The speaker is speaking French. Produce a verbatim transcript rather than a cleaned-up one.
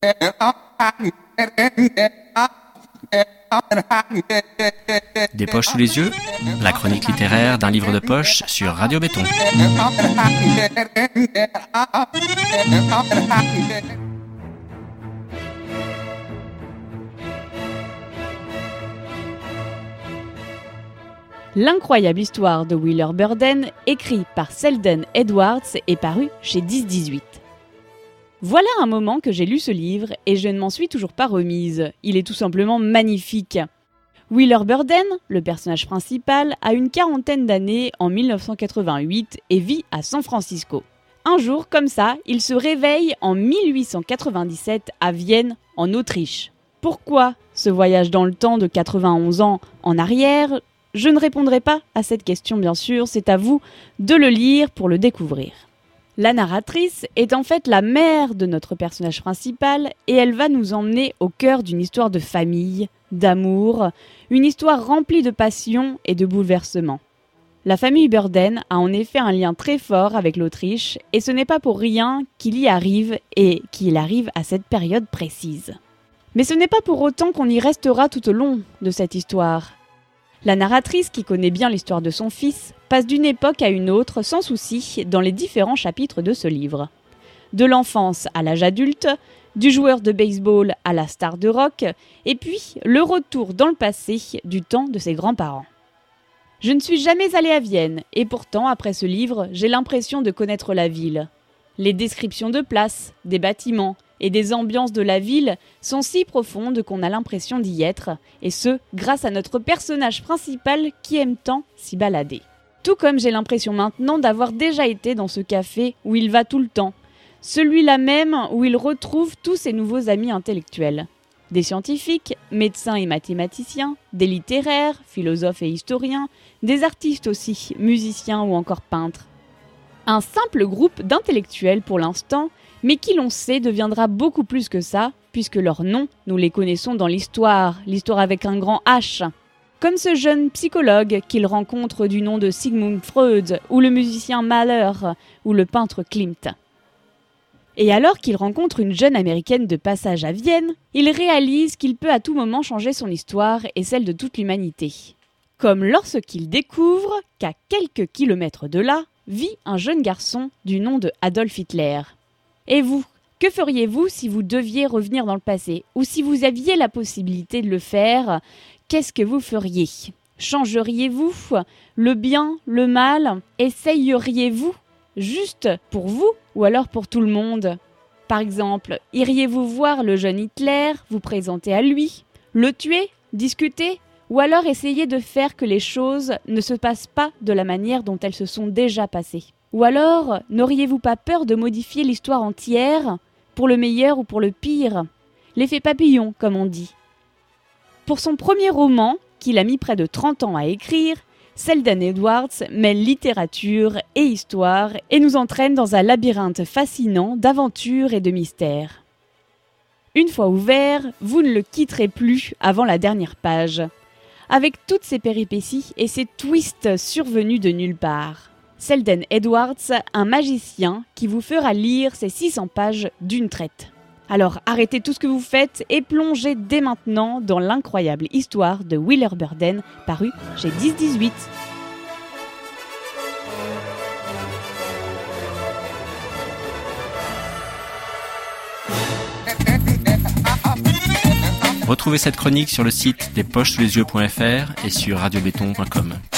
Des poches sous les yeux, la chronique littéraire d'un livre de poche sur Radio Béton. L'incroyable histoire de Wheeler Burden, écrit par Selden Edwards, est paru chez dix dix-huit. Voilà un moment que j'ai lu ce livre et je ne m'en suis toujours pas remise. Il est tout simplement magnifique. Wheeler Burden, le personnage principal, a une quarantaine d'années en dix-neuf cent quatre-vingt-huit et vit à San Francisco. Un jour, comme ça, il se réveille en mille huit cent quatre-vingt-dix-sept à Vienne, en Autriche. Pourquoi ce voyage dans le temps de quatre-vingt-onze ans en arrière ? Je ne répondrai pas à cette question, bien sûr, c'est à vous de le lire pour le découvrir. La narratrice est en fait la mère de notre personnage principal et elle va nous emmener au cœur d'une histoire de famille, d'amour, une histoire remplie de passion et de bouleversements. La famille Burden a en effet un lien très fort avec l'Autriche et ce n'est pas pour rien qu'il y arrive et qu'il arrive à cette période précise. Mais ce n'est pas pour autant qu'on y restera tout au long de cette histoire. La narratrice, qui connaît bien l'histoire de son fils, passe d'une époque à une autre sans souci dans les différents chapitres de ce livre. De l'enfance à l'âge adulte, du joueur de baseball à la star de rock, et puis le retour dans le passé du temps de ses grands-parents. Je ne suis jamais allée à Vienne, et pourtant, après ce livre, j'ai l'impression de connaître la ville. Les descriptions de places, des bâtiments et des ambiances de la ville sont si profondes qu'on a l'impression d'y être, et ce, grâce à notre personnage principal qui aime tant s'y balader. Tout comme j'ai l'impression maintenant d'avoir déjà été dans ce café où il va tout le temps, celui-là même où il retrouve tous ses nouveaux amis intellectuels. Des scientifiques, médecins et mathématiciens, des littéraires, philosophes et historiens, des artistes aussi, musiciens ou encore peintres. Un simple groupe d'intellectuels pour l'instant, mais qui l'on sait deviendra beaucoup plus que ça, puisque leurs noms, nous les connaissons dans l'histoire, l'histoire avec un grand H. Comme ce jeune psychologue qu'il rencontre du nom de Sigmund Freud, ou le musicien Mahler, ou le peintre Klimt. Et alors qu'il rencontre une jeune américaine de passage à Vienne, il réalise qu'il peut à tout moment changer son histoire et celle de toute l'humanité. Comme lorsqu'il découvre qu'à quelques kilomètres de là, vit un jeune garçon du nom de Adolf Hitler. Et vous, que feriez-vous si vous deviez revenir dans le passé ? Ou si vous aviez la possibilité de le faire, qu'est-ce que vous feriez ? Changeriez-vous le bien, le mal ? Essayeriez-vous juste pour vous ou alors pour tout le monde ? Par exemple, iriez-vous voir le jeune Hitler, vous présenter à lui, le tuer, discuter ? Ou alors essayer de faire que les choses ne se passent pas de la manière dont elles se sont déjà passées ? Ou alors, n'auriez-vous pas peur de modifier l'histoire entière, pour le meilleur ou pour le pire ? L'effet papillon, comme on dit. Pour son premier roman, qu'il a mis près de trente ans à écrire, Selden Edwards mêle littérature et histoire et nous entraîne dans un labyrinthe fascinant d'aventures et de mystères. Une fois ouvert, vous ne le quitterez plus avant la dernière page, avec toutes ses péripéties et ses twists survenus de nulle part. Selden Edwards, un magicien qui vous fera lire ces six cents pages d'une traite. Alors arrêtez tout ce que vous faites et plongez dès maintenant dans l'incroyable histoire de Wheeler Burden, paru chez dix dix-huit. Retrouvez cette chronique sur le site des poches sous les yeux point f r et sur radio béton point com.